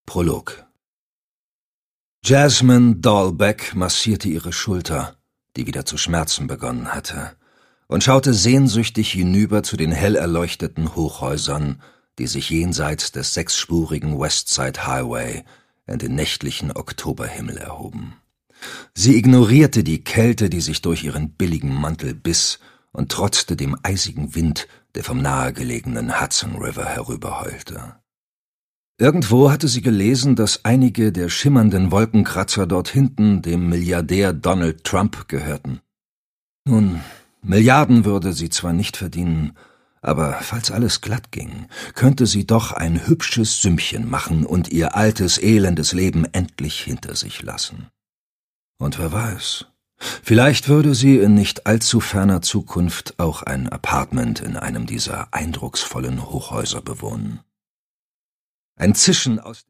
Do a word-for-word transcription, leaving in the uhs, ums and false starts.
Prolog. Jasmine Dahlbeck massierte ihre Schulter, die wieder zu schmerzen begonnen hatte, und schaute sehnsüchtig hinüber zu den hell erleuchteten Hochhäusern, die sich jenseits des sechsspurigen Westside Highway in den nächtlichen Oktoberhimmel erhoben. Sie ignorierte die Kälte, die sich durch ihren billigen Mantel biss, und trotzte dem eisigen Wind, der vom nahegelegenen Hudson River herüberheulte. Irgendwo hatte sie gelesen, dass einige der schimmernden Wolkenkratzer dort hinten dem Milliardär Donald Trump gehörten. Nun, Milliarden würde sie zwar nicht verdienen, aber falls alles glatt ging, könnte sie doch ein hübsches Sümmchen machen und ihr altes, elendes Leben endlich hinter sich lassen. Und wer weiß, vielleicht würde sie in nicht allzu ferner Zukunft auch ein Apartment in einem dieser eindrucksvollen Hochhäuser bewohnen. Ein Zischen aus